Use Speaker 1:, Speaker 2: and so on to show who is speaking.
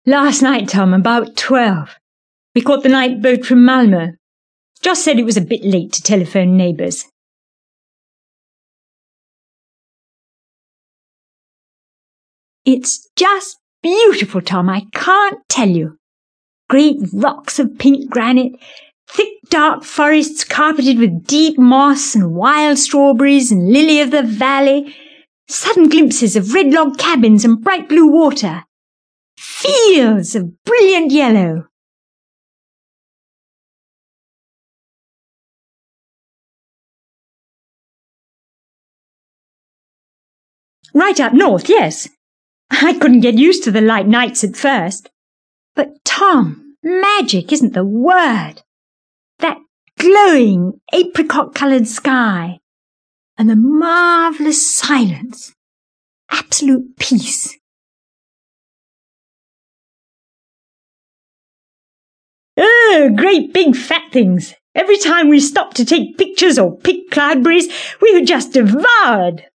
Speaker 1: Last night, Tom, about 12. We caught the night boat from Malmö. Joss said it was a bit late to telephone neighbours. It's just beautiful, Tom, I can't tell you. Great rocks of pink granite, thick dark forests carpeted with deep moss and wild strawberries and lily of the valley, sudden glimpses of red log cabins and bright blue water, fields of brilliant yellow. Right up north, yes. I couldn't get used to the light nights at first. But, Tom, magic isn't the word. That glowing apricot-coloured sky and the marvellous silence. Absolute peace. Oh, great big fat things. Every time we stopped to take pictures or pick cloudberries, we were just devoured.